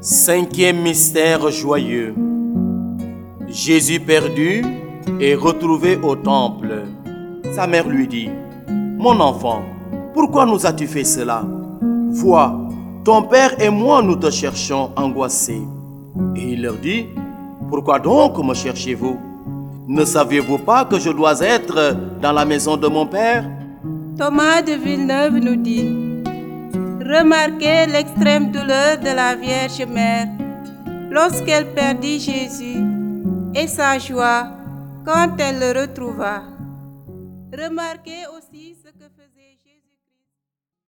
Cinquième mystère joyeux. Jésus perdu et retrouvé au temple. Sa mère lui dit: Mon enfant, pourquoi nous as-tu fait cela? Vois, ton père et moi nous te cherchons angoissés. Et il leur dit: Pourquoi donc me cherchez-vous? Ne saviez-vous pas que je dois être dans la maison de mon père? Thomas de Villeneuve nous dit: Remarquez l'extrême douleur de la Vierge Mère lorsqu'elle perdit Jésus et sa joie quand elle le retrouva. Remarquez aussi